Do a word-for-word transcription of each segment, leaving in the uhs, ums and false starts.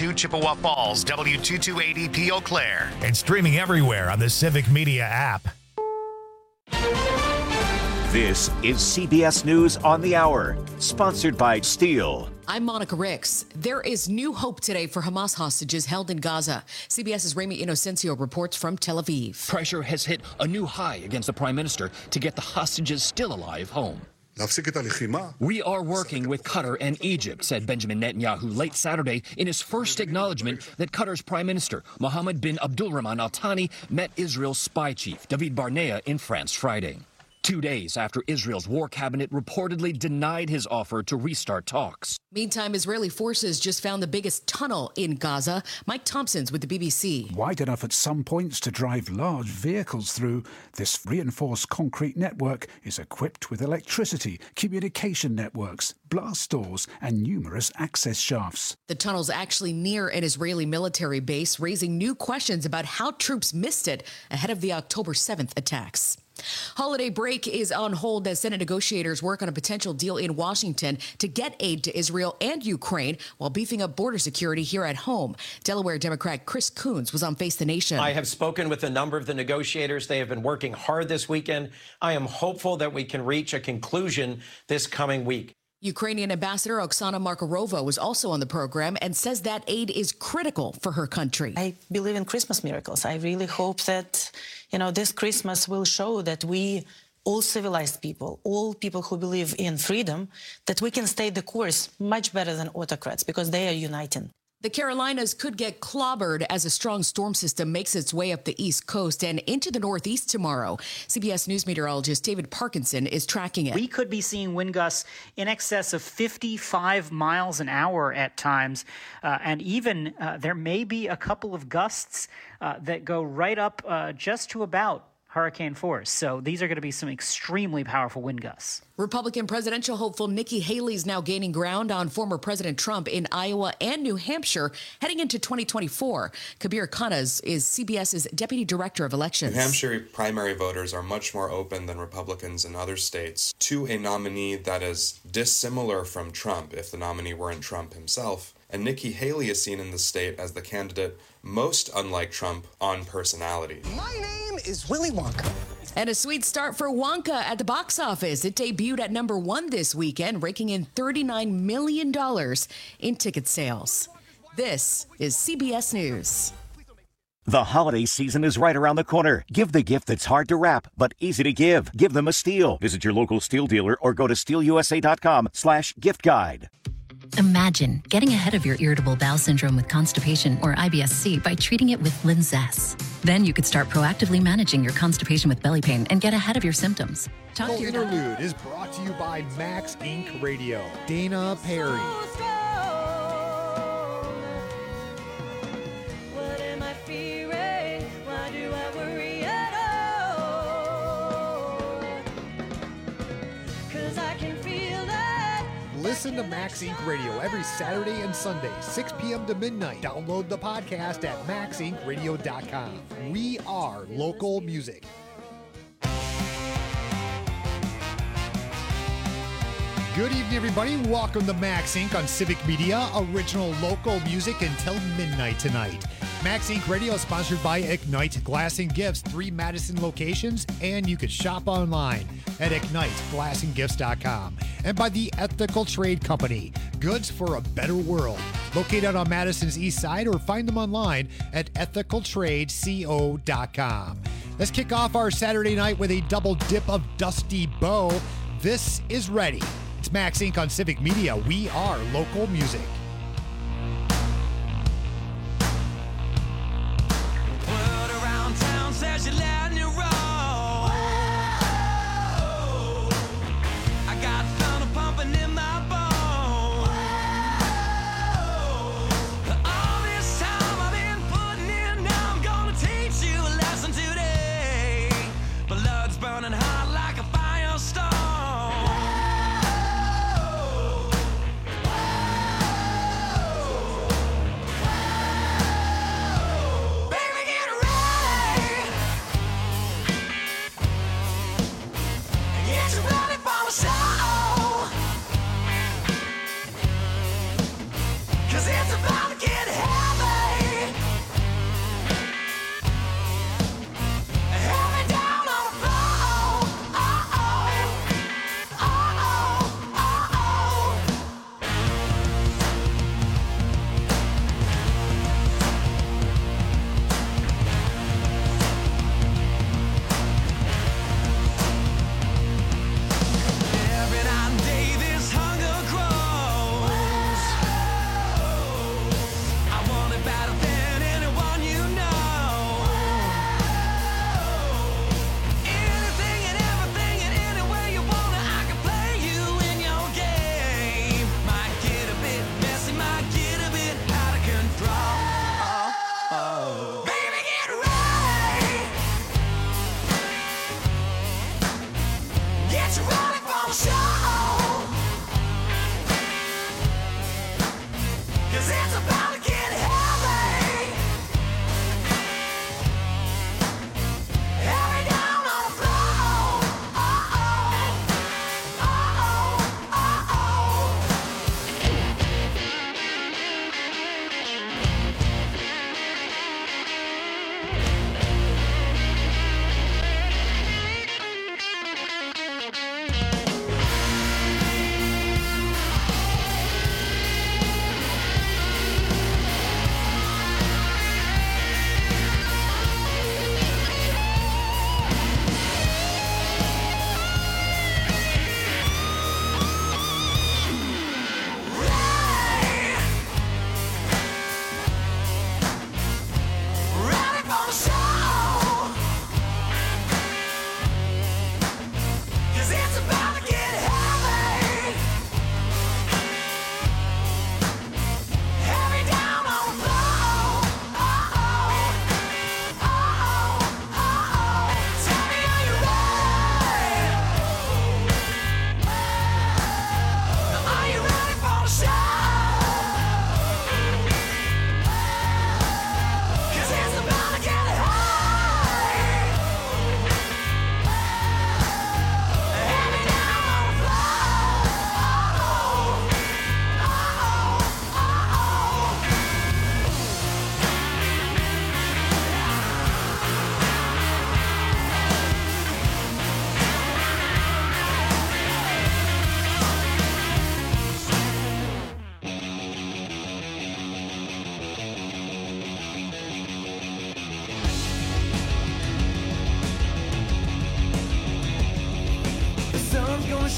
two Chippewa Falls, W two two eight zero P Eau Claire. And streaming everywhere on the Civic Media app. This is C B S News on the Hour, sponsored by Steel. I'm Monica Ricks. There is new hope today for Hamas hostages held in Gaza. CBS's Rami Inocencio reports from Tel Aviv. Pressure has hit a new high against the prime minister to get the hostages still alive home. We are working with Qatar and Egypt, said Benjamin Netanyahu late Saturday in his first acknowledgement that Qatar's prime minister, Mohammed bin Abdulrahman Al Thani, met Israel's spy chief, David Barnea, in France Friday. Two days after Israel's war cabinet reportedly denied his offer to restart talks. Meantime, Israeli forces just found the biggest tunnel in Gaza. Mike Thompson's with the B B C. Wide enough at some points to drive large vehicles through, this reinforced concrete network is equipped with electricity, communication networks, blast doors, and numerous access shafts. The tunnel's actually near an Israeli military base, raising new questions about how troops missed it ahead of the October seventh attacks. Holiday break is on hold as Senate negotiators work on a potential deal in Washington to get aid to Israel and Ukraine while beefing up border security here at home. Delaware Democrat Chris Coons was on Face the Nation. I have spoken with a number of the negotiators. They have been working hard this weekend. I am hopeful that we can reach a conclusion this coming week. Ukrainian Ambassador Oksana Markarova was also on the program and says that aid is critical for her country. I believe in Christmas miracles. I really hope that, you know, this Christmas will show that we, all civilized people, all people who believe in freedom, that we can stay the course much better than autocrats because they are uniting. The Carolinas could get clobbered as a strong storm system makes its way up the East Coast and into the Northeast tomorrow. C B S News meteorologist David Parkinson is tracking it. We could be seeing wind gusts in excess of fifty-five miles an hour at times. Uh, and even uh, there may be a couple of gusts uh, that go right up uh, just to about hurricane force. So these are going to be some extremely powerful wind gusts. Republican presidential hopeful Nikki Haley is now gaining ground on former President Trump in Iowa and New Hampshire heading into twenty twenty-four. Kabir Khanaz is CBS's deputy director of elections. New Hampshire primary voters are much more open than Republicans in other states to a nominee that is dissimilar from Trump if the nominee weren't Trump himself. And Nikki Haley is seen in the state as the candidate most unlike Trump on personality. My name is Willy Wonka. And a sweet start for Wonka at the box office. It debuted at number one this weekend, raking in thirty-nine million dollars in ticket sales. This is C B S News. The holiday season is right around the corner. Give the gift that's hard to wrap, but easy to give. Give them a Steel. Visit your local Steel dealer or go to steel u s a dot com slash gift guide. Imagine getting ahead of your irritable bowel syndrome with constipation or I B S C by treating it with Linzess. Then you could start proactively managing your constipation with belly pain and get ahead of your symptoms. Talk to your Interlude is brought to you by Max Incorporated. Radio. Dana Perry. Listen to Max Incorporated. Radio every Saturday and Sunday, six p.m. to midnight. Download the podcast at max inc radio dot com. We are local music. Good evening, everybody. Welcome to Max Incorporated on Civic Media, original local music until midnight tonight. Max Incorporated Radio is sponsored by Ignite Glass and Gifts, three Madison locations, and you can shop online at ignite glass and gifts dot com. And by the Ethical Trade Company, goods for a better world. Located on Madison's east side or find them online at ethical trade co dot com. Let's kick off our Saturday night with a double dip of Dusty Bow. This is Ready. It's Max Incorporated on Civic Media. We are local music. World around town says you're letting it roll. I got thunder pumping in my bones. All this time I've been putting in, now I'm gonna teach you a lesson today. Blood's burning hot like a firestorm.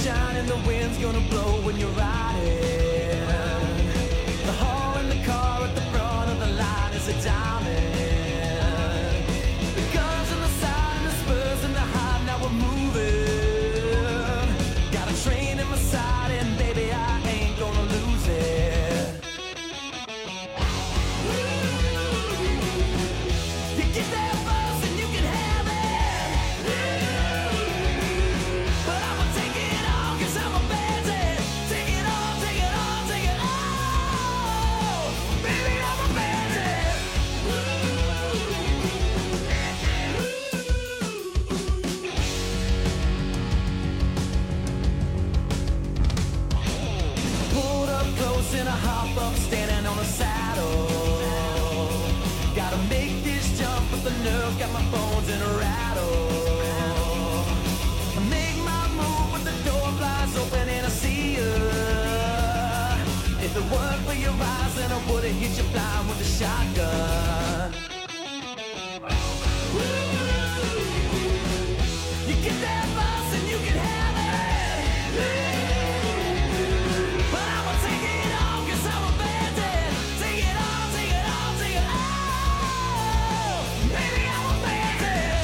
shine and the wind's gonna blow when you're riding. The hall in the car at the front of the line is a diamond. The guns on the side and the spurs in the hide, now we're moving. Got a train in my side and baby I ain't gonna lose it. You get there first and you can have it. But I'ma take it all cause I'm a bandit. Take it all, take it all, take it all. Baby, I'm a bandit. Pulled up close and I hop up standing on a saddle. Gotta make this jump with the nerve, got my bones in a rattle. I make my move with the door flies open and I see you. If it weren't for your eyes, then I would've hit you blind with a shotgun. You get there first and you can have it. But I'ma take it all cause I'm a bandit. Take it all, take it all, take it all. Baby, I'm a bandit.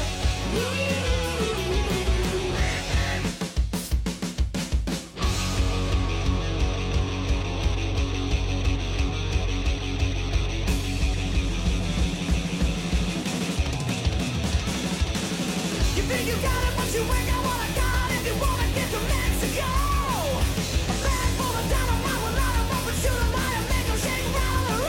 You think you got it, but you ain't got what I got. If you wanna get to Mexico, a bag full of dynamite will light 'em up and shoot 'em out and make 'em shake, rattle, and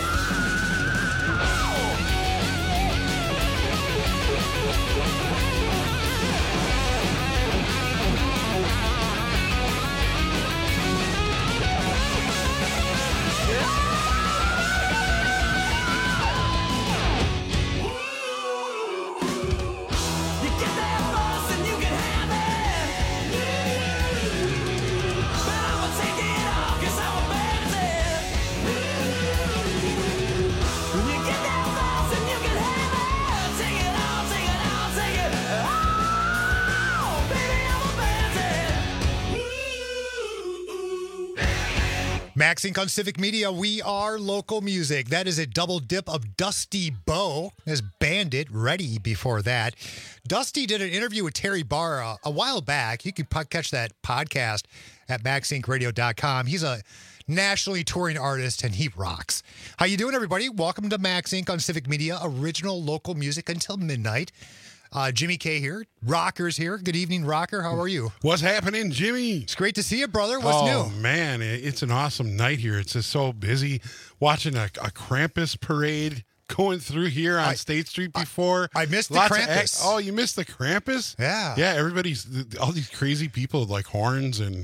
You get there first and you can have it. But I'ma take it all cause I'm a bandit. You get there first and you can have it. Take it all, take it all, take it all. Baby, I'm a bandit. Maxink on Civic Media, we are local music. That is a double dip of Dusty Bowe as Bandit, Ready before that. Dusty did an interview with Terry Barr uh, a while back. You can po- catch that podcast at maxink radio dot com. He's a nationally touring artist and he rocks. How you doing, everybody? Welcome to Maxink on Civic Media, original local music until midnight. Uh, Jimmy K here. Rocker's here. Good evening, Rocker. How are you? What's happening, Jimmy? It's great to see you, brother. What's oh, new? man, it- it's an awesome night here. It's just so busy watching a, a Krampus parade going through here on I- State Street before. I missed the Lots of Krampus. ac- oh, you missed the Krampus? Yeah. Yeah, everybody's, all these crazy people with like horns and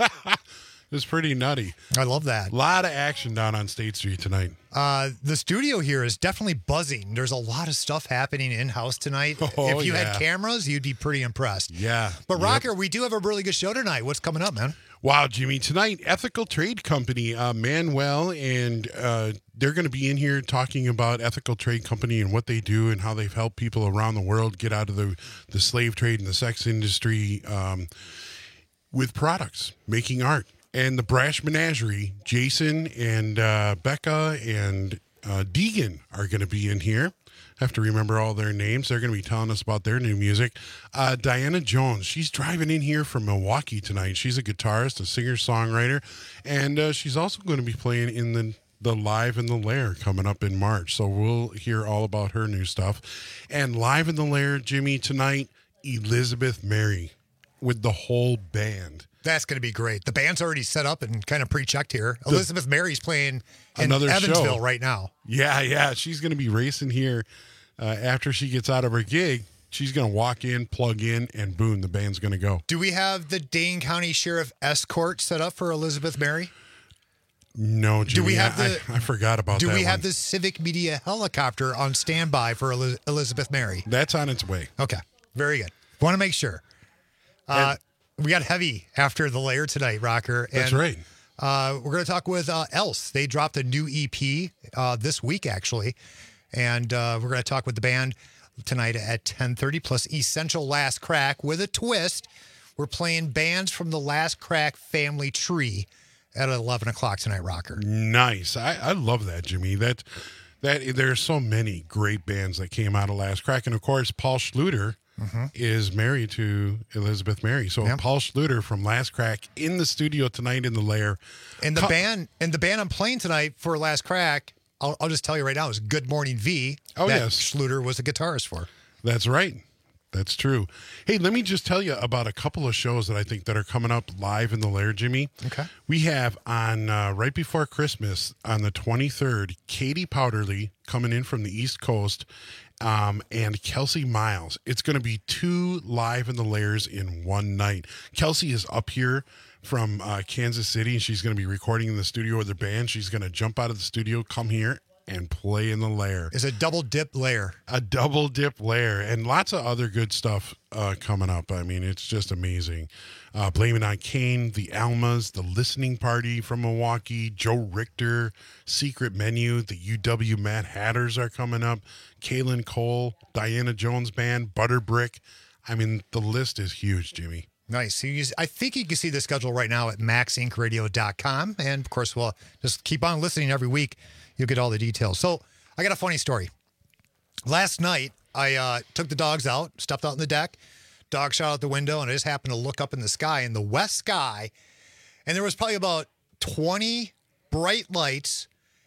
it's pretty nutty. I love that. A lot of action down on State Street tonight. Uh, the studio here is definitely buzzing. There's a lot of stuff happening in-house tonight. Oh, if you yeah. had cameras, you'd be pretty impressed. Yeah. But Yep. Rocker, we do have a really good show tonight. What's coming up, man? Wow, Jimmy. Tonight, Ethical Trade Company, uh, Manuel, and uh, they're going to be in here talking about Ethical Trade Company and what they do and how they've helped people around the world get out of the, the slave trade and the sex industry um, with products, making art. And the Brash Menagerie, Jason and uh, Becca and uh, Deegan are going to be in here. I have to remember all their names. They're going to be telling us about their new music. Uh, Diana Jones, she's driving in here from Milwaukee tonight. She's a guitarist, a singer-songwriter, and uh, she's also going to be playing in the the Live in the Lair coming up in March. So we'll hear all about her new stuff. And Live in the Lair, Jimmy, tonight, Elizabeth Mary with the whole band. That's going to be great. The band's already set up and kind of pre-checked here. The- Elizabeth Mary's playing in Another Evansville show. right now. Yeah, yeah. She's going to be racing here uh, after she gets out of her gig. She's going to walk in, plug in, and boom, the band's going to go. Do we have the Dane County Sheriff escort set up for Elizabeth Mary? No, Jimmy, Do we have I, the- I, I forgot about Do that we have one. the Civic Media helicopter on standby for Eliz- Elizabeth Mary? That's on its way. Okay, very good. Want to make sure. Uh, we got heavy after the layer tonight, Rocker. And, That's right. Uh, we're going to talk with uh, Else. They dropped a new E P uh, this week, actually. And uh, we're going to talk with the band tonight at ten thirty, plus Essential Last Crack with a twist. We're playing bands from the Last Crack family tree at eleven o'clock tonight, Rocker. Nice. I, I love that, Jimmy. That that there's so many great bands that came out of Last Crack, and of course, Paul Schluter mm-hmm. is married to Elizabeth Mary. So yep. Paul Schluter from Last Crack in the studio tonight in the Lair. And the Co- band and the band I'm playing tonight for Last Crack, I'll, I'll just tell you right now, is Good Morning V. Oh that yes, Schluter was the guitarist for. That's right. That's true. Hey, let me just tell you about a couple of shows that I think that are coming up live in the Lair, Jimmy. Okay. We have on uh, right before Christmas on the twenty-third, Katie Powderly coming in from the East Coast, um, and Kelsey Miles. It's going to be two live in the Lairs in one night. Kelsey is up here from uh, Kansas City, and she's going to be recording in the studio with her band. She's going to jump out of the studio, come here, and play in the Lair. It's a double dip Lair. A double dip Lair, and lots of other good stuff uh, coming up. I mean, it's just amazing. Uh, Blame It on Kane, the Almas, the Listening Party from Milwaukee, Joe Richter, Secret Menu, the U W Mad Hatters are coming up, Kaylin Cole, Diana Jones Band, Butterbrick. I mean, the list is huge, Jimmy. Nice. So you, I think you can see the schedule right now at max inc radio dot com. And, of course, we'll just keep on listening every week. You'll get all the details. So I got a funny story. Last night, I uh, took the dogs out, stepped out on the deck, dog shot out the window, and I just happened to look up in the sky, in the west sky, and there was probably about twenty bright lights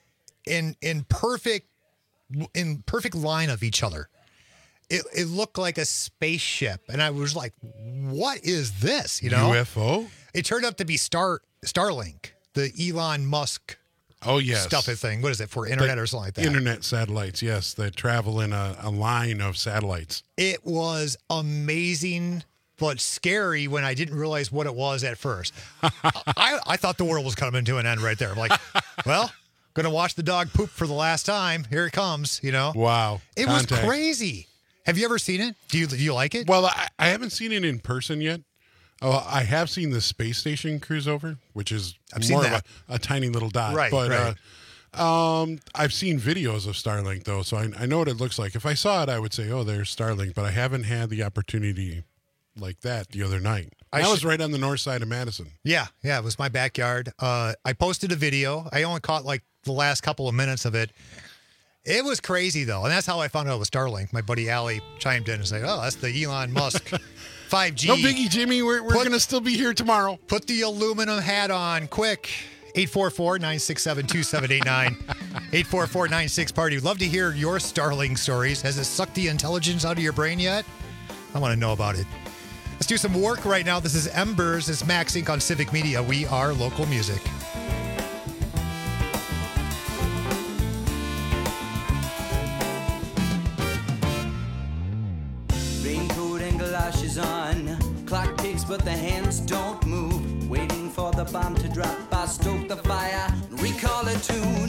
in in perfect in perfect line of each other. It, it looked like a spaceship, and I was like, what is this? You know, U F O? It turned out to be Star Starlink, the Elon Musk Oh, yes. stuff thing. What is it, for internet the or something like that? Internet satellites, yes, that travel in a, a line of satellites. It was amazing, but scary when I didn't realize what it was at first. I, I thought the world was coming to an end right there. I'm like, well, going to watch the dog poop for the last time. Here it comes, you know? Wow. It Contact. was crazy. Have you ever seen it? Do you, do you like it? Well, I, I haven't seen it in person yet. Oh, I have seen the space station cruise over, which is I've more seen of a, a tiny little dot. Right, but, right. Uh, um, I've seen videos of Starlink, though, so I, I know what it looks like. If I saw it, I would say, oh, there's Starlink, but I haven't had the opportunity like that the other night. I that should, was right on the north side of Madison. Yeah, yeah, it was my backyard. Uh, I posted a video. I only caught, like, the last couple of minutes of it. It was crazy, though, and that's how I found out it was Starlink. My buddy Allie chimed in and said, oh, that's the Elon Musk five G. No biggie, Jimmy. We're, we're going to still be here tomorrow. Put the aluminum hat on, quick. eight four four, nine six seven, two seven eight nine. eight four four, nine six, party. Love to hear your Starlink stories. Has it sucked the intelligence out of your brain yet? I want to know about it. Let's do some work right now. This is Embers. It's Max Incorporated on Civic Media. We are local music. On. Clock ticks, but the hands don't move. Waiting for the bomb to drop. I stoke the fire, recall a tune.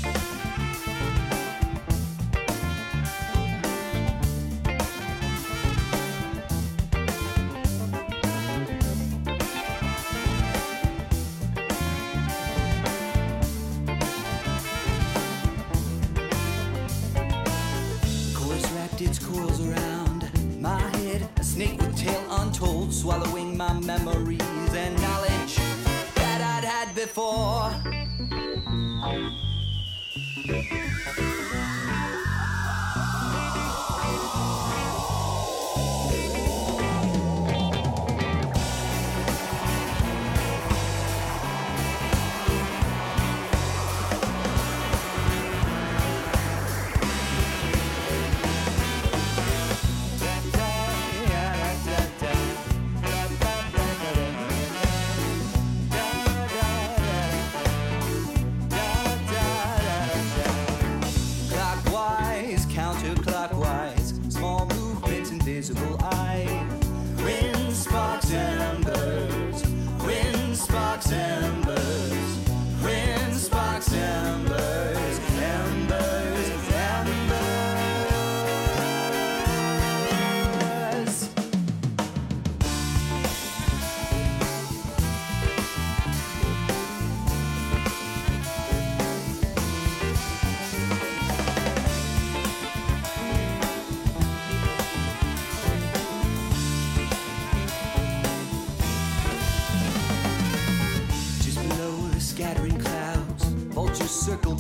Chorus wrapped its coils around my head. A snake with tail untold, swallowing my memories and knowledge that I'd had before.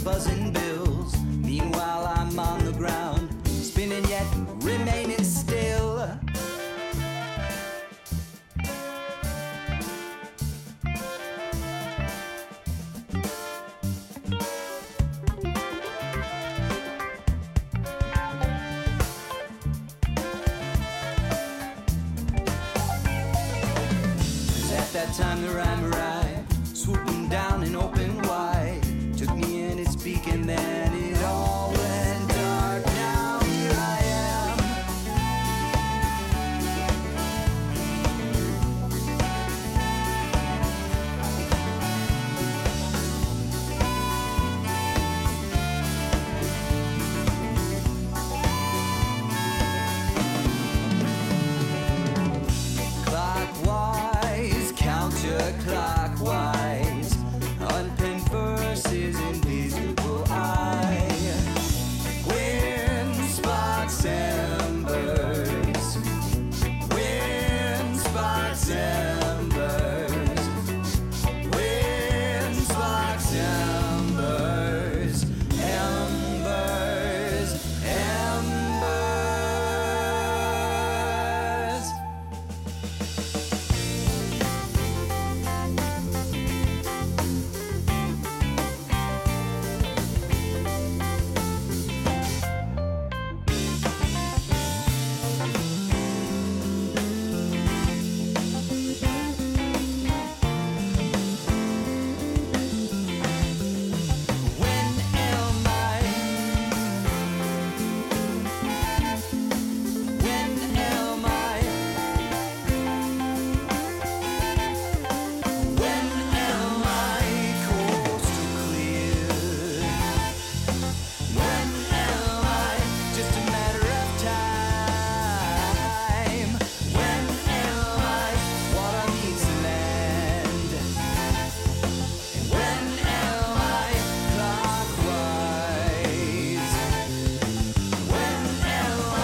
buzzing bills. Meanwhile, I'm on the ground, spinning yet remaining still. At that time the rhyme arrived, swooping down and open wide, took me in its beak and then it all went dark. Now here I am, clockwise, counterclockwise, unpenned verses invisible eye, wind spots embers, wind spots embers, wind spots embers, embers, embers. When am I? When am I? When am I coastal clear? When am I just a matter of time? When am I water meets land? And when am I clockwise? When am I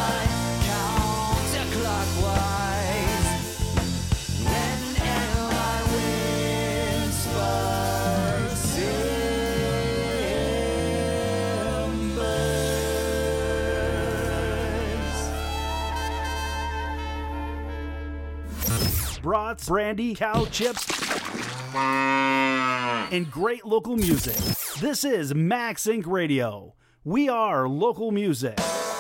counterclockwise? When am I wind sparks embers? Brats, brandy, cow chips, and great local music. This is Max Inc Radio. We are local music.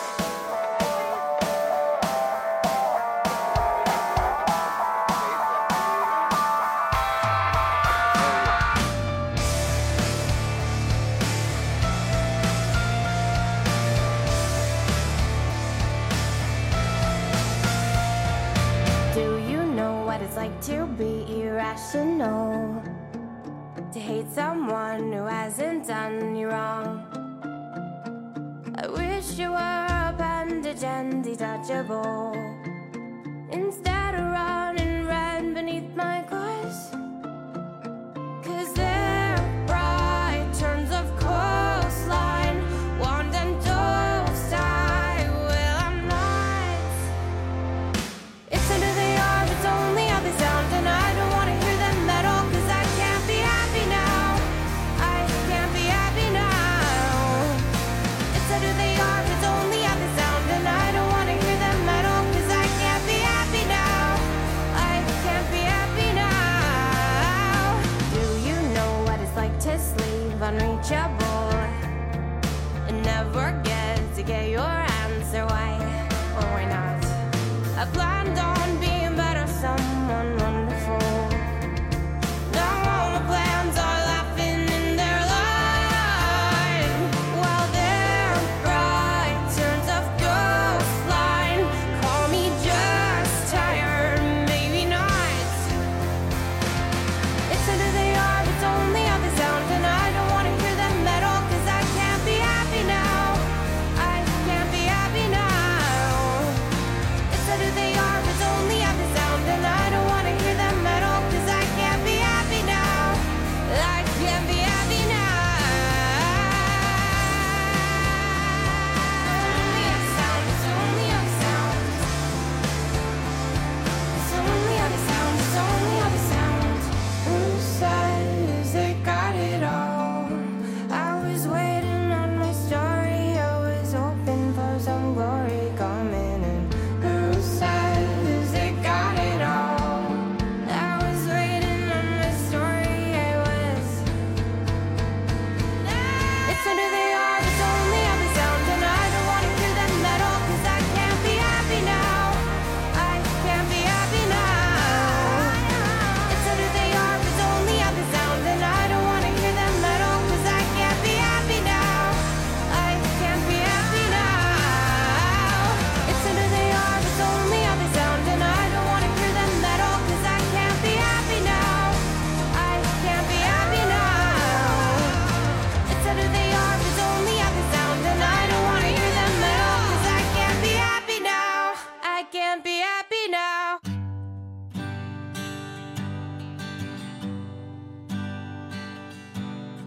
Do you know what it's like to be irrational? To hate someone who hasn't done you wrong? I wish you were a bandage and detachable, instead of running red beneath my course. Cause they're bright turns of coastline, wand and dove style. Well, I'm not. It's under the arm, it's only how they sound, and I don't want to hear them at all, cause I can't be happy now. I can't be happy now. It's under the arm, it's only how they sound, and I don't want to hear them at all, cause I can't be happy now.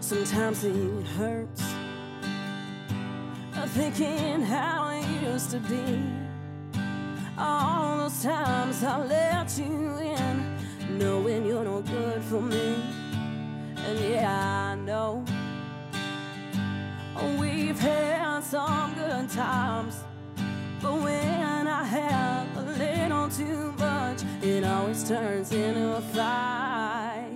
sometimes it hurts. Thinking how it used to be. All those times I let you in, knowing you're no good for me. And yeah, I know we've had some good times, but when I have a little too much, it always turns into a fight.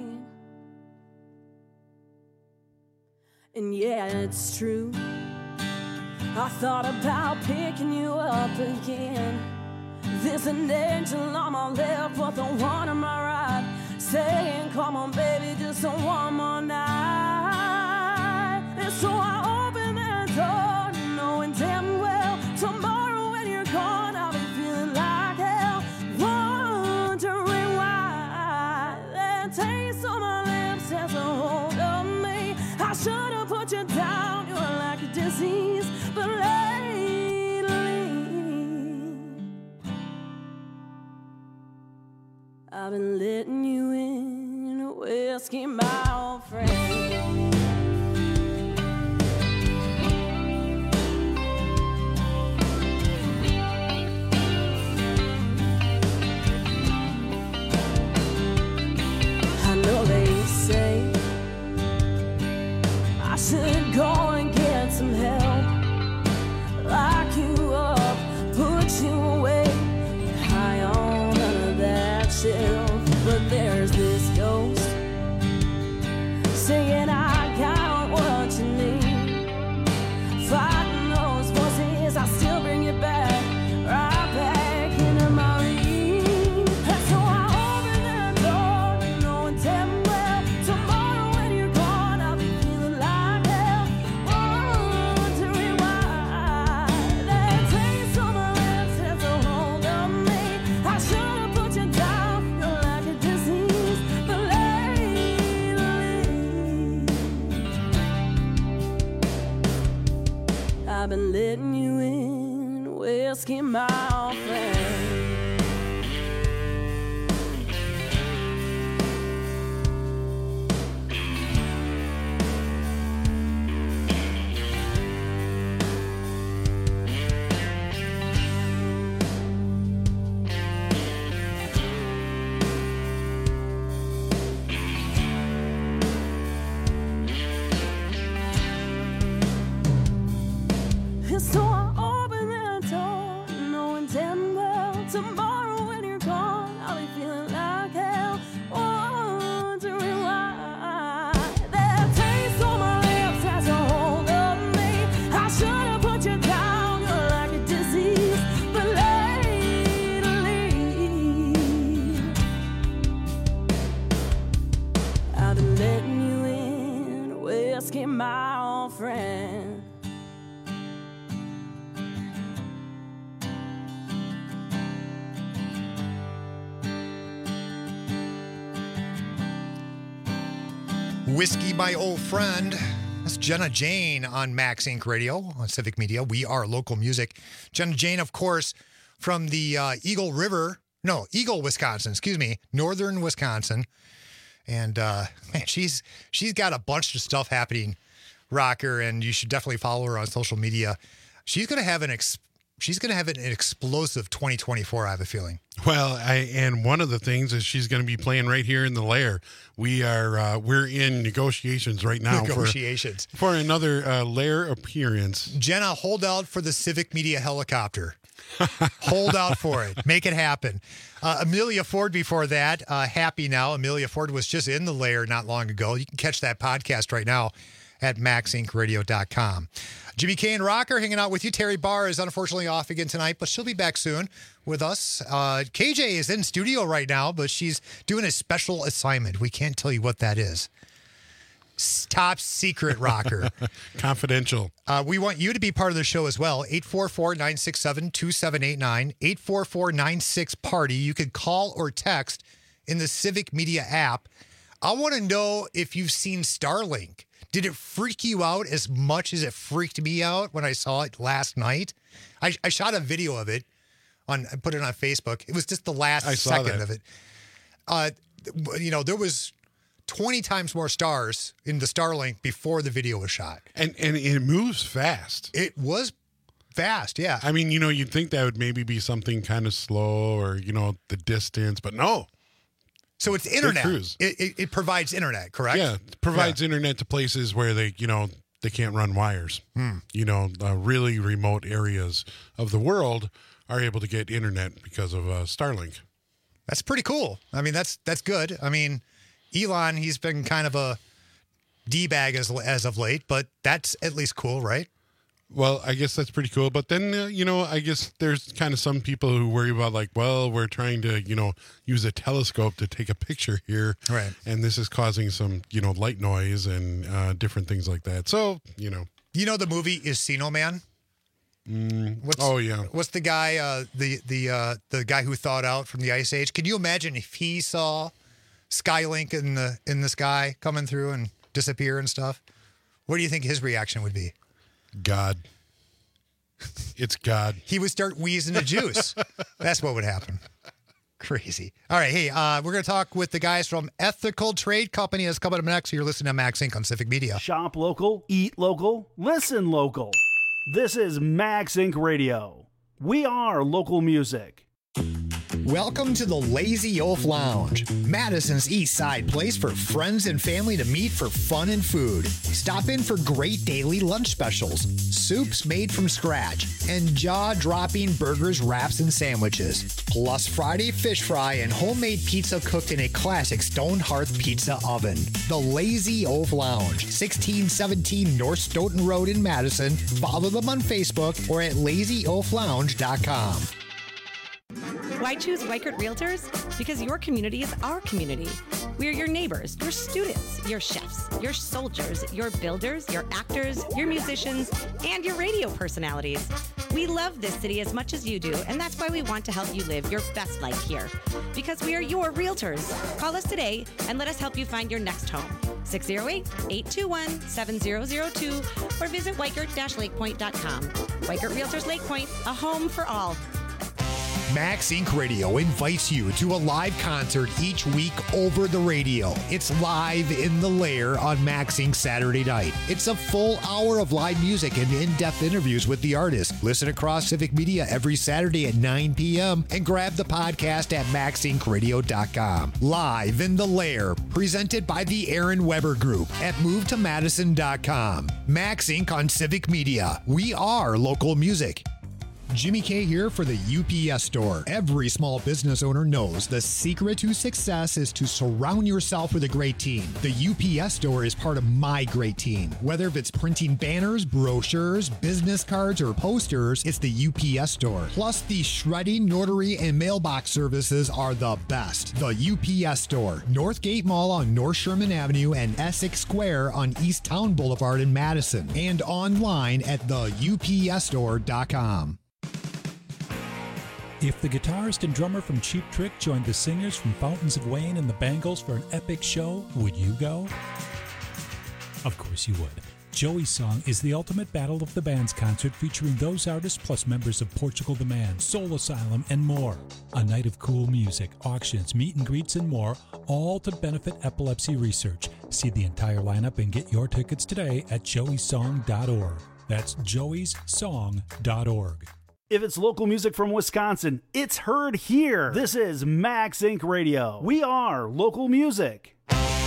And yeah, it's true, I thought about picking you up again. There's an angel on my left, but the one on my right, saying, come on baby, just one more night. And so I open that door, knowing damn well tomorrow when you're gone, I'll be feeling like hell, wondering why that taste on my lips has a hold of me. I should have put you down, you're like a disease, but lately I've been letting you in, whiskey, my old friend. I know they say I should go and get some help, lock you up, put you away, high on under that shelf. But there's this ghost saying I got what you need. Fighting those voices, I still bring you back, right back into my reach. And so I open that door, knowing damn well tomorrow when you're gone, I'll be feeling like hell, wondering why that taste on my lips has a hold of me. I should have put you down, you're like a disease, but lately I've been letting you in, whiskey, my old friend. And so I open that door, knowing damn well tomorrow when you're gone, I'll be feeling like hell, wondering why that taste on my lips has a hold of me. I should have put you down, you're like a disease, but lately I've been letting you in, whiskey, my old friend. Whiskey, my old friend. That's Jenna Jane on Max Inc Radio on Civic Media. We are local music. Jenna Jane, of course, from the uh, Eagle River, no, Eagle, Wisconsin, excuse me, northern Wisconsin. And uh, man, she's she's got a bunch of stuff happening, rocker, and you should definitely follow her on social media. She's gonna have an ex- she's gonna have an explosive twenty twenty-four. I have a feeling. Well, I, and one of the things is she's going to be playing right here in the Lair. We are uh, we're in negotiations right now. Negotiations for, for another uh, Lair appearance. Jenna, hold out for the Civic Media helicopter. Hold out for it. Make it happen. Uh, Amelia Ford before that. Uh, happy now. Amelia Ford was just in the Lair not long ago. You can catch that podcast right now at max inc radio dot com. Jimmy K and Rocker hanging out with you. Terry Barr is unfortunately off again tonight, but she'll be back soon with us. Uh, K J is in studio right now, but she's doing a special assignment. We can't tell you what that is. Top secret, Rocker. Confidential. Uh, we want you to be part of the show as well. eight four four, nine six seven, two seven eight nine. eight four four, nine six, party. You can call or text in the Civic Media app. I want to know if you've seen Starlink. Did it freak you out as much as it freaked me out when I saw it last night? I, I shot a video of it. On I put it on Facebook. It was just the last I saw second that. of it. Uh, you know, there was twenty times more stars in the Starlink before the video was shot. And and it moves fast. It was fast, yeah. I mean, you know, you'd think that would maybe be something kind of slow or, you know, the distance, but no. So it's internet. It, it, it provides internet, correct? Yeah, it provides yeah. internet to places where they, you know, they can't run wires. Hmm. You know, uh, really remote areas of the world are able to get internet because of uh, Starlink. That's pretty cool. I mean, that's that's good. I mean, Elon, he's been kind of a D-bag as, as of late, but that's at least cool, right? Well, I guess that's pretty cool. But then, uh, you know, I guess there's kind of some people who worry about like, well, we're trying to, you know, use a telescope to take a picture here. Right. And this is causing some, you know, light noise and uh, different things like that. So, you know. You know the movie Encino Man? Mm, what's, oh, yeah. What's the guy, uh, the the uh, the guy who thawed out from the Ice Age? Can you imagine if he saw Skylink in the in the sky coming through and disappear and stuff? What do you think his reaction would be? God. It's God. He would start wheezing the juice. That's what would happen. Crazy. All right. Hey, uh, we're going to talk with the guys from Ethical Trade Company. That's coming up next. You're listening to Max Inc on Civic Media. Shop local, eat local, listen local. This is Max Inc Radio. We are local music. Welcome to the Lazy Oaf Lounge, Madison's East Side place for friends and family to meet for fun and food. Stop in for great daily lunch specials, soups made from scratch, and jaw-dropping burgers, wraps, and sandwiches. Plus Friday fish fry and homemade pizza cooked in a classic stone hearth pizza oven. The Lazy Oaf Lounge, sixteen seventeen North Stoughton Road in Madison. Follow them on Facebook or at lazy oaf lounge dot com. Why choose Weichert Realtors? Because your community is our community. We are your neighbors, your students, your chefs, your soldiers, your builders, your actors, your musicians, and your radio personalities. We love this city as much as you do, and that's why we want to help you live your best life here. Because we are your realtors. Call us today and let us help you find your next home. six oh eight, eight two one, seven oh oh two or visit weichert dash lake point dot com. Weichert Realtors Lake Point, a home for all. Max Inc Radio invites you to a live concert each week over the radio. It's Live in the Lair on Max Inc Saturday night. It's a full hour of live music and in-depth interviews with the artist. Listen across Civic Media every Saturday at nine p.m. and grab the podcast at max inc radio dot com. Live in the Lair, presented by the Aaron Weber Group at move to madison dot com. Max Inc on Civic Media. We are local music. Jimmy K here for the U P S Store. Every small business owner knows the secret to success is to surround yourself with a great team. The U P S Store is part of my great team. Whether it's printing banners, brochures, business cards, or posters, it's the U P S Store. Plus, the shredding, notary, and mailbox services are the best. The U P S Store. Northgate Mall on North Sherman Avenue and Essex Square on East Town Boulevard in Madison. And online at the U P S store dot com. If the guitarist and drummer from Cheap Trick joined the singers from Fountains of Wayne and the Bangles for an epic show, would you go? Of course you would. Joey's Song is the ultimate Battle of the Bands concert featuring those artists plus members of Portugal the Man, Soul Asylum, and more. A night of cool music, auctions, meet and greets, and more, all to benefit epilepsy research. See the entire lineup and get your tickets today at joeys song dot org. That's joeys song dot org. If it's local music from Wisconsin, it's heard here. This is Max Inc Radio. We are local music.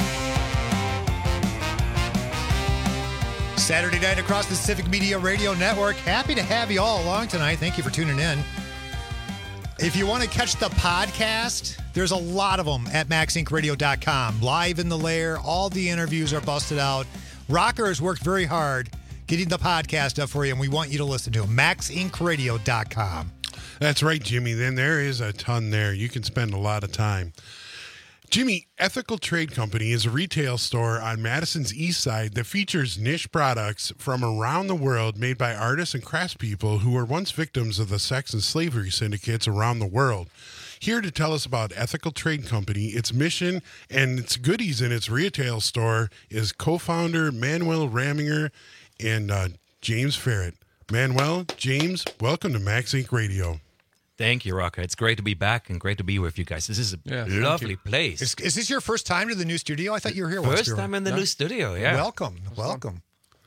Saturday night across the Civic Media Radio Network. Happy to have you all along tonight. Thank you for tuning in. If you want to catch the podcast, there's a lot of them at max inc radio dot com. Live in the Lair, all the interviews are busted out. Rocker has worked very hard getting the podcast up for you, and we want you to listen to them. max inc radio dot com. That's right, Jimmy. Then there is a ton there. You can spend a lot of time. Jimmy, Ethical Trade Company is a retail store on Madison's East Side that features niche products from around the world made by artists and craftspeople who were once victims of the sex and slavery syndicates around the world. Here to tell us about Ethical Trade Company, its mission, and its goodies in its retail store is co-founder Manuel Raminger and uh, James Ferret. Manuel, James, welcome to Max Inc Radio. Thank you, Rocca. It's great to be back and great to be with you guys. This is a Yeah, lovely place. Is, is this your first time to the new studio? I thought you were here once. First time in the Yeah. new studio, yeah. Welcome, welcome.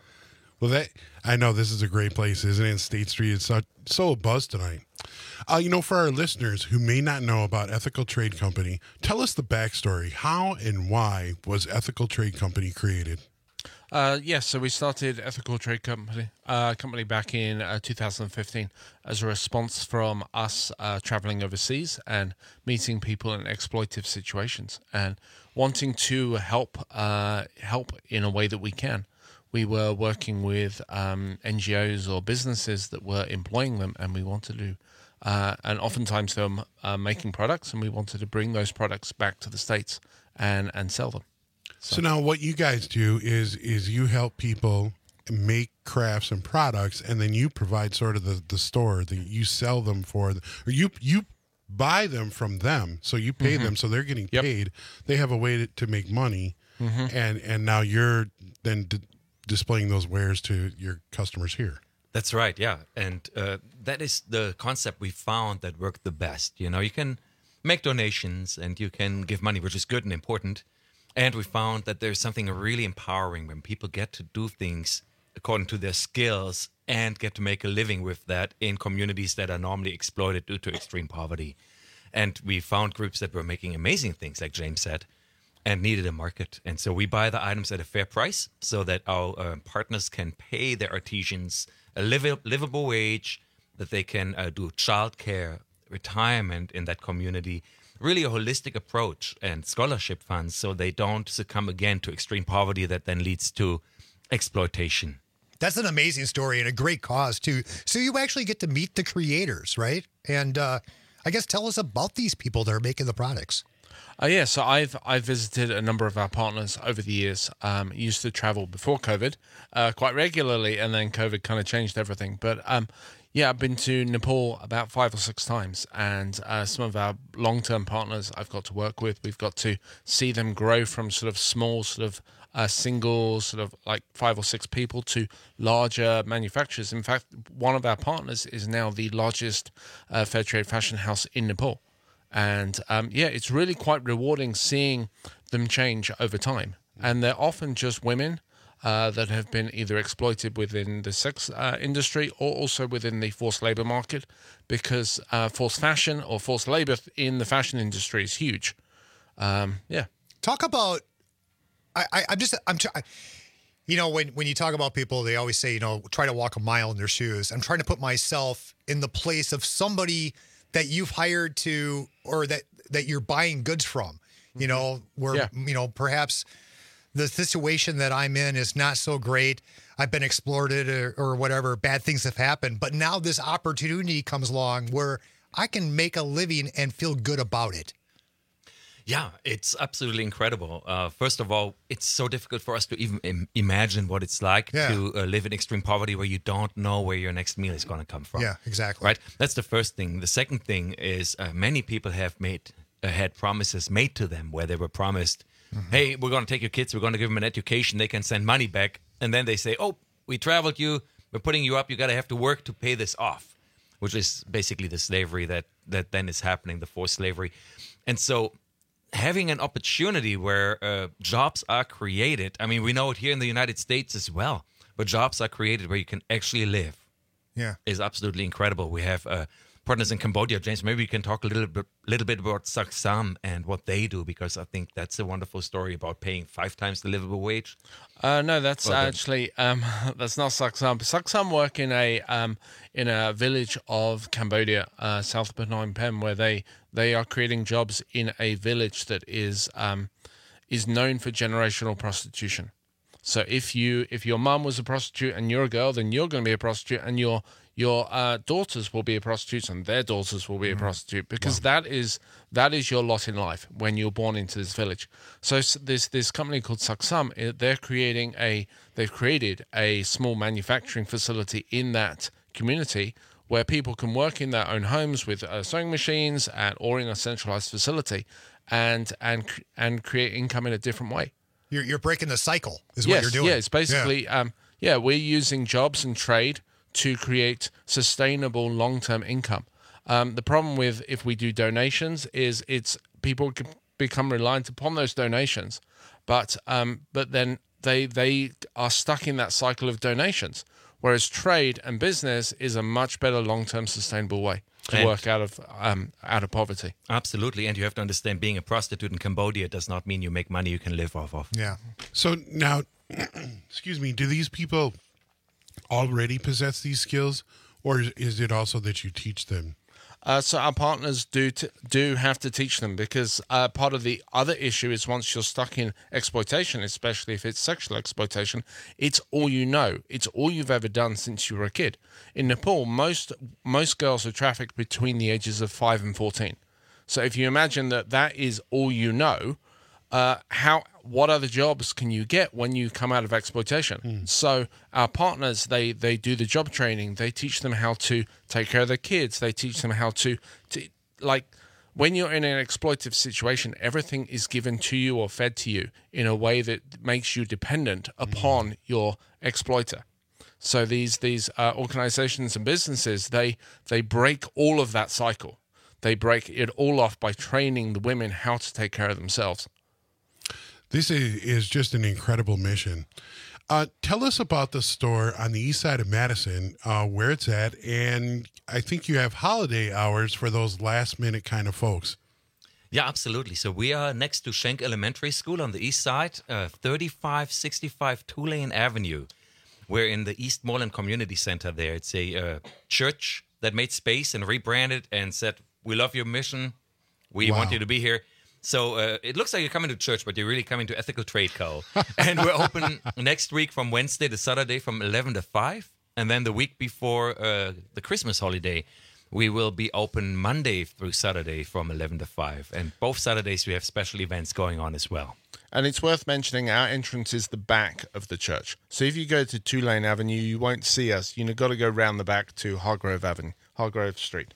Well, that I know this is a great place, isn't it? State Street. It's so, so buzz tonight. Uh, you know, for our listeners who may not know about Ethical Trade Company, tell us the backstory. How and why was Ethical Trade Company created? Uh, yes, so we started Ethical Trade Company uh, company back in uh, two thousand fifteen as a response from us uh, traveling overseas and meeting people in exploitative situations and wanting to help uh, help in a way that we can. We were working with um, N G Os or businesses that were employing them, and we wanted to, uh, and oftentimes they were uh, making products, and we wanted to bring those products back to the States and, and sell them. So. so now what you guys do is is you help people make crafts and products, and then you provide sort of the, the store that you sell them for, or you you buy them from them. So you pay mm-hmm. them, so they're getting yep. paid. They have a way to, to make money, mm-hmm. and and now you're then d- displaying those wares to your customers here. That's right, yeah. And uh, that is the concept we found that worked the best. You know, you can make donations and you can give money, which is good and important. And we found that there's something really empowering when people get to do things according to their skills and get to make a living with that in communities that are normally exploited due to extreme poverty. And we found groups that were making amazing things, like James said, and needed a market. And so we buy the items at a fair price so that our uh, partners can pay their artisans a liv- livable wage, that they can uh, do childcare, retirement in that community, really a holistic approach, and scholarship funds so they don't succumb again to extreme poverty that then leads to exploitation. That's an amazing story and a great cause, too. So you actually get to meet the creators, right? And uh, I guess tell us about these people that are making the products. Uh, yeah, so I've I've visited a number of our partners over the years. Um, used to travel before COVID uh, quite regularly, and then COVID kind of changed everything. But um, yeah, I've been to Nepal about five or six times, and uh, some of our long-term partners I've got to work with. We've got to see them grow from sort of small, sort of uh, single, sort of like five or six people to larger manufacturers. In fact, one of our partners is now the largest uh, fair trade fashion house in Nepal. And um, yeah, it's really quite rewarding seeing them change over time. And they're often just women uh, that have been either exploited within the sex uh, industry or also within the forced labor market, because uh, forced fashion or forced labor in the fashion industry is huge. Um, yeah. Talk about, I, I, I'm just, I'm trying. You know, when, when you talk about people, they always say, you know, try to walk a mile in their shoes. I'm trying to put myself in the place of somebody that you've hired to, or that, that you're buying goods from, you know, where, yeah. you know, perhaps the situation that I'm in is not so great. I've been exploited or, or whatever, bad things have happened. But now this opportunity comes along where I can make a living and feel good about it. Yeah, it's absolutely incredible. Uh, first of all, it's so difficult for us to even im- imagine what it's like yeah. to uh, live in extreme poverty where you don't know where your next meal is going to come from. Yeah, exactly. Right? That's the first thing. The second thing is uh, many people have made uh, had promises made to them where they were promised, mm-hmm. hey, we're going to take your kids, we're going to give them an education, they can send money back. And then they say, oh, we traveled you, we're putting you up, you got to have to work to pay this off, which is basically the slavery that, that then is happening, the forced slavery. And so having an opportunity where uh, jobs are created, I mean, we know it here in the United States as well, but jobs are created where you can actually live. Yeah, is absolutely incredible. We have uh, partners in Cambodia. James, maybe you can talk a little bit, little bit about Saksam and what they do, because I think that's a wonderful story about paying five times the livable wage. Uh, no, that's well, actually um, that's not Saksam. Saksam work in a um, in a village of Cambodia, uh, south of Phnom Penh, where they they are creating jobs in a village that is um, is known for generational prostitution. So if you if your mum was a prostitute and you're a girl, then you're going to be a prostitute, and your your uh, daughters will be a prostitute, and their daughters will be a prostitute, because wow. that is that is your lot in life when you're born into this village. So this this company called Saksam, they're creating a they've created a small manufacturing facility in that community where people can work in their own homes with uh, sewing machines and or in a centralized facility, and and and create income in a different way. You're you're breaking the cycle, is yes, what you're doing. Yeah, it's basically yeah. Um, yeah, we're using jobs and trade to create sustainable long-term income. Um, the problem with if we do donations is it's people can become reliant upon those donations, but um, but then they they are stuck in that cycle of donations. Whereas trade and business is a much better long-term sustainable way to And- work out of um, out of poverty. Absolutely, and you have to understand, being a prostitute in Cambodia does not mean you make money you can live off of. Yeah. So now, excuse me, do these people already possess these skills, or is, is it also that you teach them? Uh, so our partners do t- do have to teach them, because uh, part of the other issue is once you're stuck in exploitation, especially if it's sexual exploitation, it's all you know. It's all you've ever done since you were a kid. In Nepal, most most girls are trafficked between the ages of five and fourteen. So if you imagine that that is all you know, uh, how what other jobs can you get when you come out of exploitation? Mm. So our partners, they they do the job training. They teach them how to take care of their kids. They teach them how to, to like, when you're in an exploitative situation, everything is given to you or fed to you in a way that makes you dependent upon your exploiter. So these these uh, organizations and businesses, they they break all of that cycle. They break it all off by training the women how to take care of themselves. This is, is just an incredible mission. Uh, tell us about the store on the east side of Madison, uh, where it's at, and I think you have holiday hours for those last-minute kind of folks. Yeah, absolutely. So we are next to Schenk Elementary School on the east side, uh, thirty-five sixty-five Tulane Avenue. We're in the Eastmoreland Community Center there. It's a uh, church that made space and rebranded and said, we love your mission. We Wow. want you to be here. So uh, it looks like you're coming to church, but you're really coming to Ethical Trade Co. And we're open next week from Wednesday to Saturday from eleven to five. And then the week before uh, the Christmas holiday, we will be open Monday through Saturday from eleven to five. And both Saturdays we have special events going on as well. And it's worth mentioning our entrance is the back of the church. So if you go to Tulane Avenue, you won't see us. You've got to go round the back to Hargrove Avenue, Hargrove Street.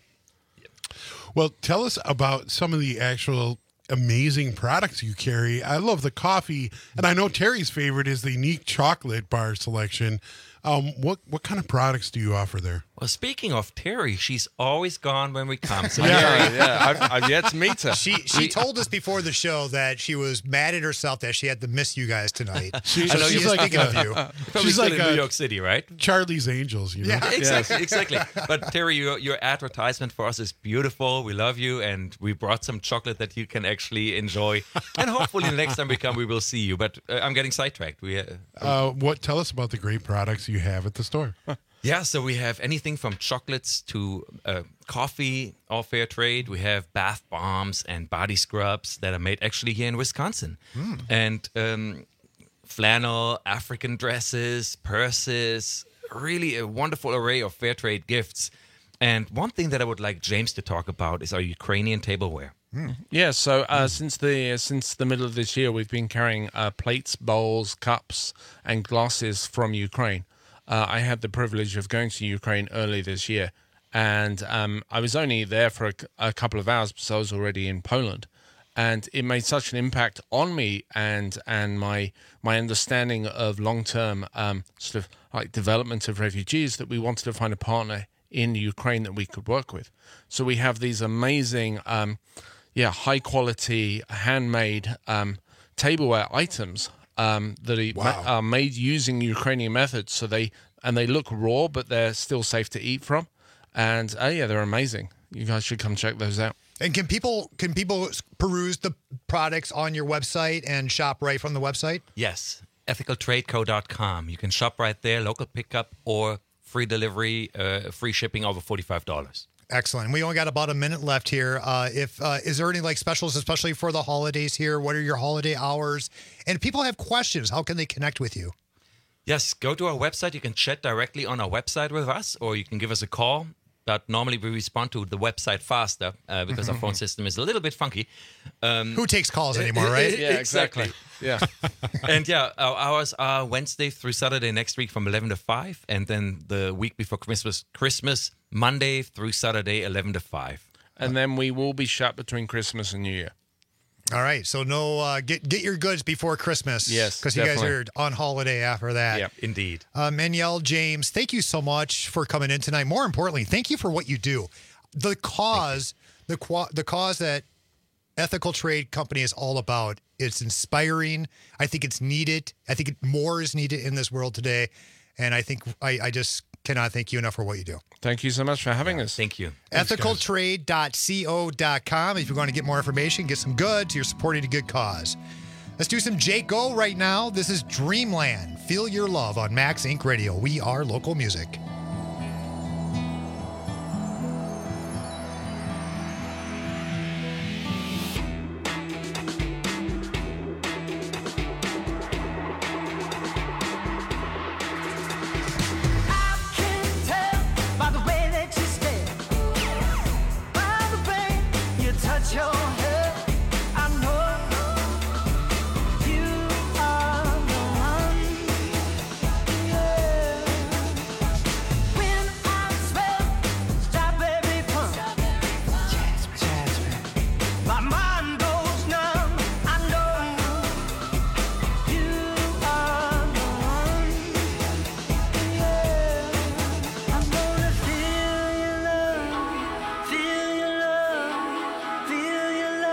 Well, tell us about some of the actual amazing products you carry. I love the coffee, and I know Terry's favorite is the unique chocolate bar selection. Um, what what kind of products do you offer there? Well, speaking of Terry, she's always gone when we come. So Yeah, Terry, yeah. I've, I've yet to meet her. She she told us before the show that she was mad at herself that she had to miss you guys tonight. She- so I know she's you're like thinking a- of you. Probably She's still like in a- New York City, right? Charlie's Angels, you know? Yeah. Exactly, exactly. But Terry, your your advertisement for us is beautiful. We love you, and we brought some chocolate that you can actually enjoy. And hopefully, the next time we come, we will see you. But uh, I'm getting sidetracked. We. Uh, Uh, what? Tell us about the great products you have at the store. Yeah, so we have anything from chocolates to uh, coffee, all fair trade. We have bath bombs and body scrubs that are made actually here in Wisconsin. Mm. And um, flannel, African dresses, purses, really a wonderful array of fair trade gifts. And one thing that I would like James to talk about is our Ukrainian tableware. Yeah, so uh, since the since the middle of this year, we've been carrying uh, plates, bowls, cups, and glasses from Ukraine. Uh, I had the privilege of going to Ukraine early this year, and um, I was only there for a, a couple of hours because I was already in Poland, and it made such an impact on me and and my my understanding of long term um, sort of like development of refugees that we wanted to find a partner in Ukraine that we could work with. So we have these amazing. Um, Yeah, high quality, handmade um, tableware items um, that are, Wow. ma- are made using Ukrainian methods. So they and they look raw, but they're still safe to eat from. And uh, yeah, they're amazing. You guys should come check those out. And can people can people peruse the products on your website and shop right from the website? Yes, ethical trade co dot com. You can shop right there, local pickup or free delivery, uh, free shipping over forty-five dollars. Excellent. We only got about a minute left here. Uh, if uh, is there any like specials, especially for the holidays here? What are your holiday hours? And if people have questions, how can they connect with you? Yes, go to our website. You can chat directly on our website with us, or you can give us a call. But normally we respond to the website faster uh, because our phone system is a little bit funky. Um, Who takes calls anymore, right? Yeah, exactly. Yeah. And yeah, our hours are Wednesday through Saturday next week from eleven to five. And then the week before Christmas, Christmas Monday through Saturday, eleven to five. And then we will be shut between Christmas and New Year. All right. So no, uh, get get your goods before Christmas. Yes, because you guys definitely. are on holiday after that. Yeah. Indeed. Uh, Manuel, James, thank you so much for coming in tonight. More importantly, thank you for what you do. the cause, the qua- the cause that Ethical Trade Company is all about. It's inspiring. I think it's needed. I think it, more is needed in this world today. And I think I, I just cannot thank you enough for what you do. Thank you so much for having us. Thank you. ethical trade dot co dot com. If you want to get more information, get some goods, you're supporting a good cause. Let's do some Jake Go right now. This is Dreamland. Feel your love on Max Inc Radio. We are local music. Feel your love, feel your love.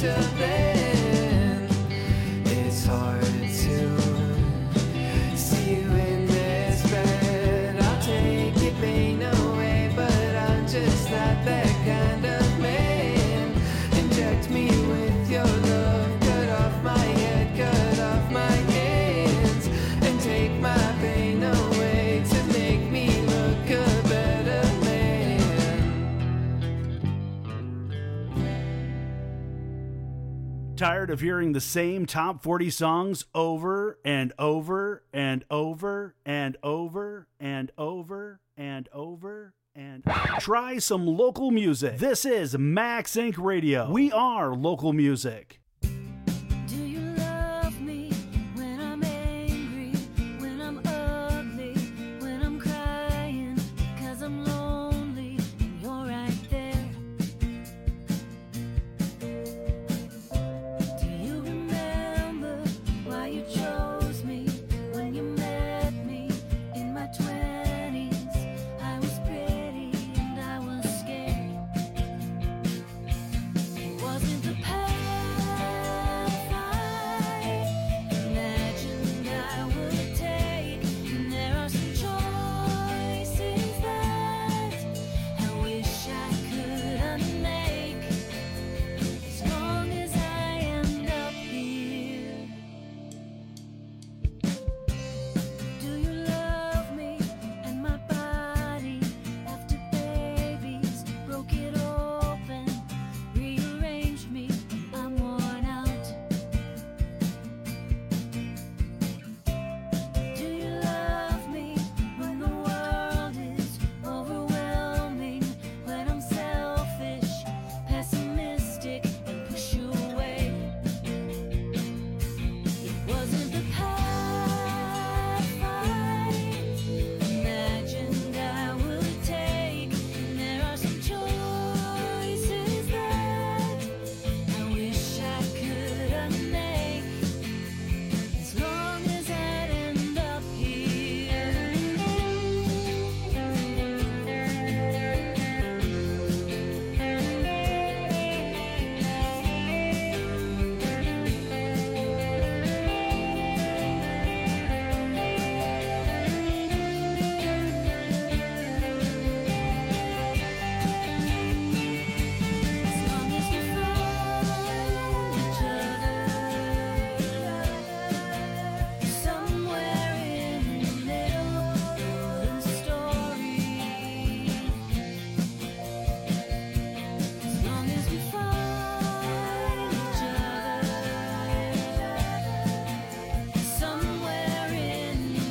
till then. It's hard to see you in this bed. I'll take your pain away, but I'm just not that kind of man. Inject me with your love, cut off my head, cut off my hands, and take my pain away to make me look a better man. Tired of hearing the same top forty songs over and over and over and over and over and over and try some local music. This is Max Inc Radio. We are local music. Do you love me when I'm angry, when I'm ugly, when I'm crying, 'cause I'm lonely and you're right there? Do you remember why you chose me when you met me in my twenties? I was pretty and I was scared. It wasn't the path I imagined I would take, and there are some choices that I wish I could unmake. As long as I end up here. Do you love me and my body after babies broke it open, rearranged me, I'm worn out? Do you love me when the world is overwhelming, when I'm selfish, pessimistic, and push you away? It wasn't the path I imagined I would take, and there are some choices that I wish I could unmake. As long as I'd end up somewhere in the middle of the story. As long as we find each other, somewhere in the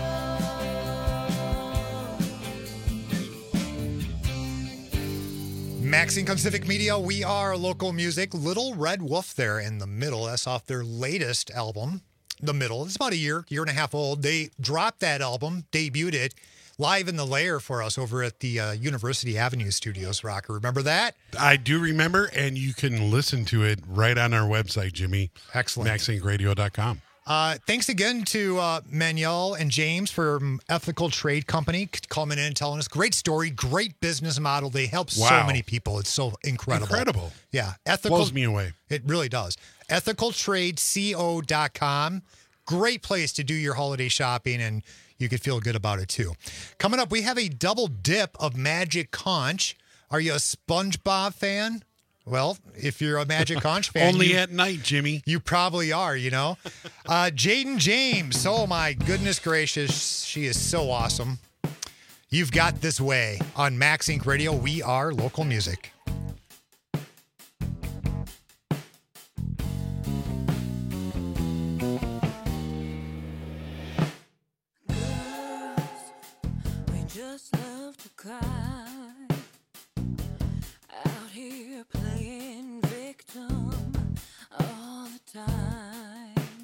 middle. Maxing on Civic Media, we are local music. Little Red Wolf there in the middle. That's off their latest album, The Middle. It's about a year, year and a half old. They dropped that album, debuted it live in the lair for us over at the uh, University Avenue Studios, Rocker. Remember that? I do remember, and you can listen to it right on our website, Jimmy. Excellent. max inc radio dot com. Uh, thanks again to uh, Manuel and James from Ethical Trade Company c- coming in and telling us great story, great business model. They help so Wow. many people. It's so incredible. Incredible. Yeah. Ethical, Blows me away. It really does. ethical trade co dot com. Great place to do your holiday shopping, and you could feel good about it too. Coming up, we have a double dip of Magic Conch. Are you a SpongeBob fan? Well, if you're a Magic Conch fan, Only you- at night, Jimmy. You probably are, you know. Uh, Jaden James. Oh, my goodness gracious. She is so awesome. You've Got This Way on Max Inc Radio. We are local music. We just love to cry out here playing victim all the time.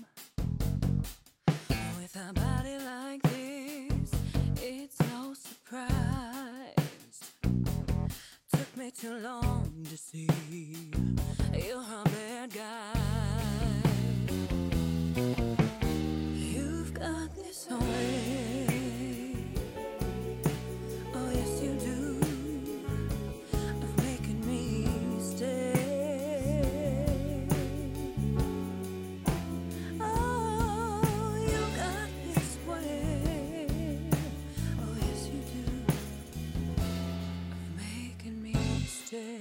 With a body like this, it's no surprise. Took me too long to see you're a bad guy. You've got this way. Oh yes you do, of making me stay. stay.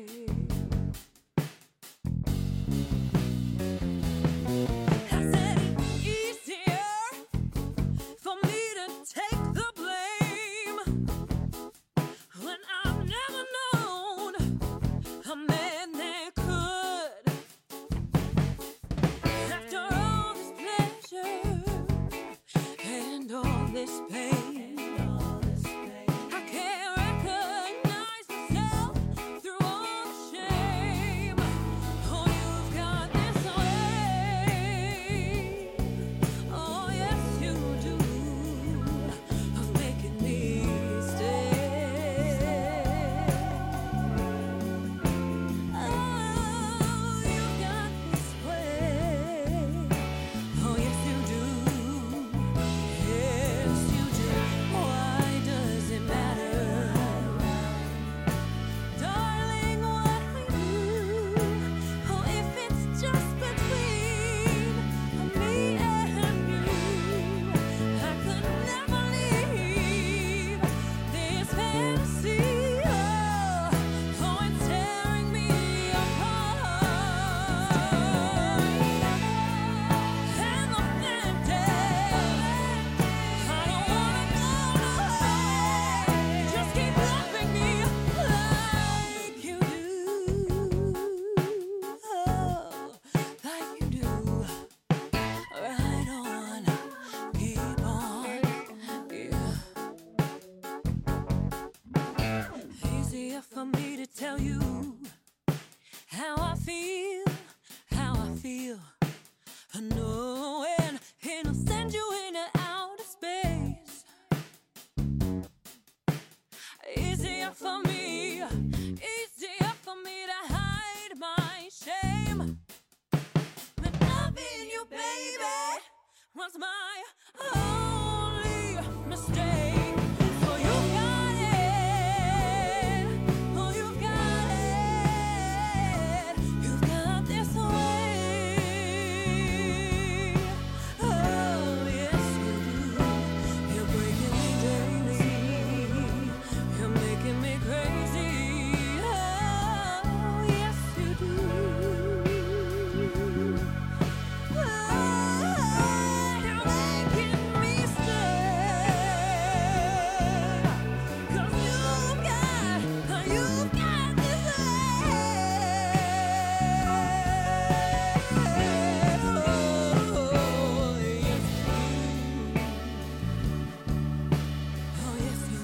I said it's easier for me to take the blame when I've never known a man that could. After all this pleasure and all this pain, I can't recognize myself through all the shame. Oh, you've got this way. Oh, yes, you do. Of making me stay. Oh, you've got this way. Oh, yes, you do. Yes, you do. Why does it matter? Darling, what we do? Oh, if it's just between me and you, I could never leave this fantasy. Oh, oh, it's tearing me apart. And I'm empty. I don't wanna go away. Just keep loving me like you do. Oh, like you do. Right on. Keep on. Yeah. Easier for me to tell you how I feel, how I feel. Knowing it'll send you into outer space. Easier for me, easier for me to hide my shame. But loving you, baby, was my only mistake. Oh, you got it. Oh, you got it. You've got this way. Oh, yes, you do. You're breaking me daily. You're making me crazy. Oh, yes, you do. Oh, you're making me stay. 'Cause you've got, you've got this way. Oh, yes, oh, yes, you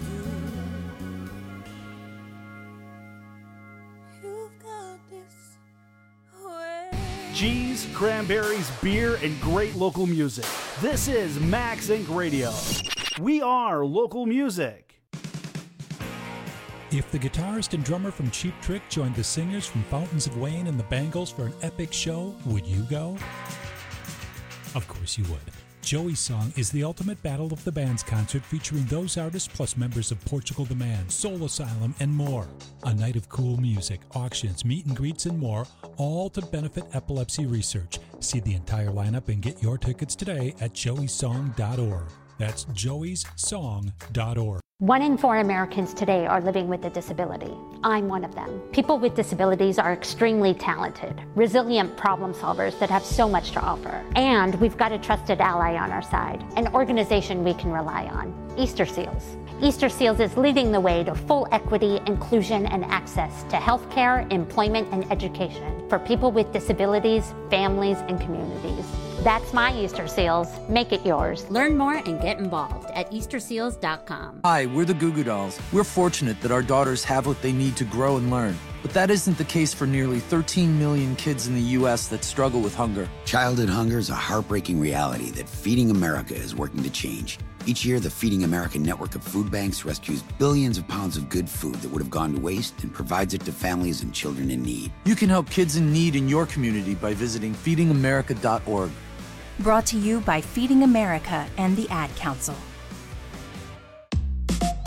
do. You've got this way. Cheese, cranberries, beer, and great local music. This is Max Incorporated. Radio. We are local music. If the guitarist and drummer from Cheap Trick joined the singers from Fountains of Wayne and the Bangles for an epic show, would you go? Of course you would. Joey's Song is the ultimate Battle of the Bands concert featuring those artists plus members of Portugal the Man, Soul Asylum, and more. A night of cool music, auctions, meet and greets, and more, all to benefit epilepsy research. See the entire lineup and get your tickets today at joey song dot org. That's joeys song dot org. One in four Americans today are living with a disability. I'm one of them. People with disabilities are extremely talented, resilient problem solvers that have so much to offer. And we've got a trusted ally on our side, an organization we can rely on, Easter Seals. Easter Seals is leading the way to full equity, inclusion, and access to healthcare, employment, and education for people with disabilities, families, and communities. That's my Easter Seals. Make it yours. Learn more and get involved at easter seals dot com. Hi, we're the Goo Goo Dolls. We're fortunate that our daughters have what they need to grow and learn. But that isn't the case for nearly thirteen million kids in the U S that struggle with hunger. Childhood hunger is a heartbreaking reality that Feeding America is working to change. Each year, the Feeding America network of food banks rescues billions of pounds of good food that would have gone to waste and provides it to families and children in need. You can help kids in need in your community by visiting feeding america dot org. Brought to you by Feeding America and the Ad Council.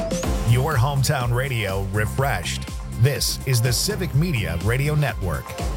Your hometown radio refreshed. This is the Civic Media Radio Network.